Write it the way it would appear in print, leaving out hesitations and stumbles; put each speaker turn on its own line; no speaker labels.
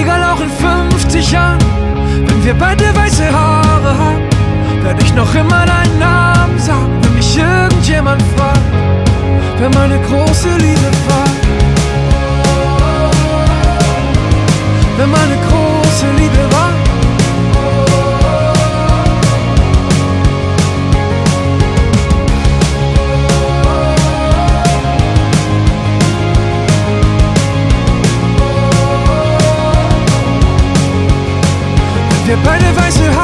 Egal, auch in 50 Jahren, wenn wir beide weiße Haare haben, werde ich noch immer deinen Namen sagen, wenn mich irgendjemand fragt, wer meine große Liebe war. Wer meine große Liebe war. Wir beide weiße Haare.